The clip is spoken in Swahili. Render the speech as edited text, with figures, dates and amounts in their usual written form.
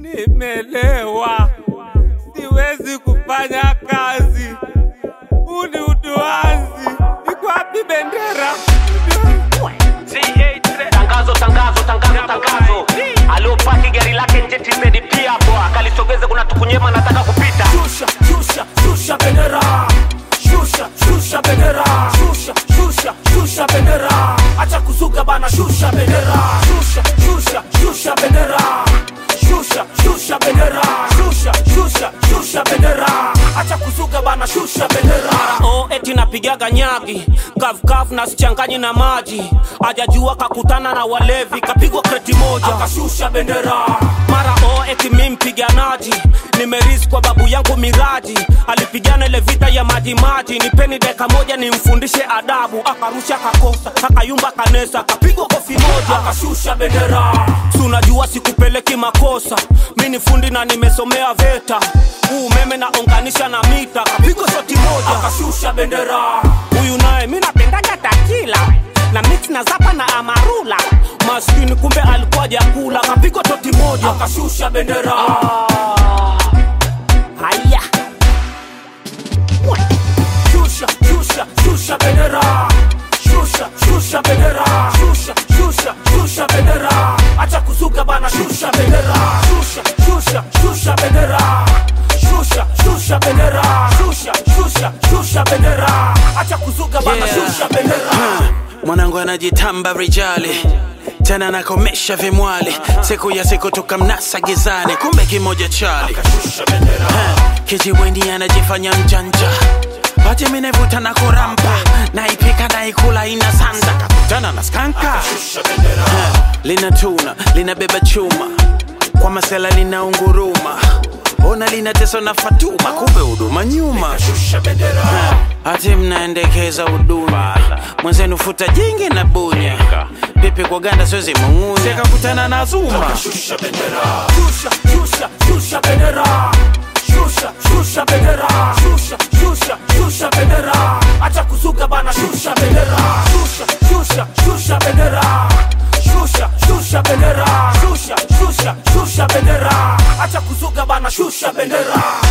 Nimelewa, siwezi kufanya kazi. Uni uduazi, iko wapi bendera? Tangazo. Aliopaki gari lake nje timedi pia hapo. Akalisogeze kuna tukunyema nataka kupita. Shusha bendera. Shusha bendera. Shusha bendera. Acha kuzuga bana, shusha bendera. Shusha bendera. Shusha bendera. Shusha bendera. Acha kuzuga bana, shusha bendera. Eti napigaga nyagi kavu na sichanganyi na maji. Hajajua kakutana na walevi kapigwa kreti moja akashusha bendera. Mara eti mimi mpiganaji nimerisk kwa babu yangu miraji. Alipigana ile vita ya maji. Nipeni dakika moja nimfundishe adabu. Akarusha kakosa akayumba kanesa kapigwa kofi moja akashusha bendera. Unajua sikupeleki makosa, mimi ni fundi na nimesomea VETA. Umeme na unganisha na mita kapigwa shoti moja akashusha bendera. Huyu naye mimi napendaga takila na mix na zapa na amarula. Maskini kumbe alikuwa jakula kapigwa shoti moja akashusha bendera. Haya Shusha bendera. Shusha bendera. Shusha bendera. Acha kuzuga bana, shusha bendera. Shusha bendera. Shusha bendera. Shusha bendera. Acha kuzuga bana, shusha bendera. Mwanangu anajitamba rijali, tena nakomesha vimwali. Siku ya siku tukamnasa gizani, kumbe kimoja chali. Kijiweni anajifanya mjanja, bati minevuta na kurampa. Naipika naikula inasanda, kakutana na skanka. Lina tuna, lina beba chuma, kwa masela lina unguruma. Ona lina teso na Fatuma, kumbe huduma nyuma. Ati mnaendekeza uduni, mwenzenu futa jingi na bunya. Pipi kwa ganda siwezi munguni, seka kutana na Zuma. Shusha bendera. Shusha bendera. Shusha bendera. Shusha bendera. Acha kuzuga bana, shusha bendera. Shusha bendera. Shusha bendera. Shusha bendera. Acha kuzuga bana, shusha bendera.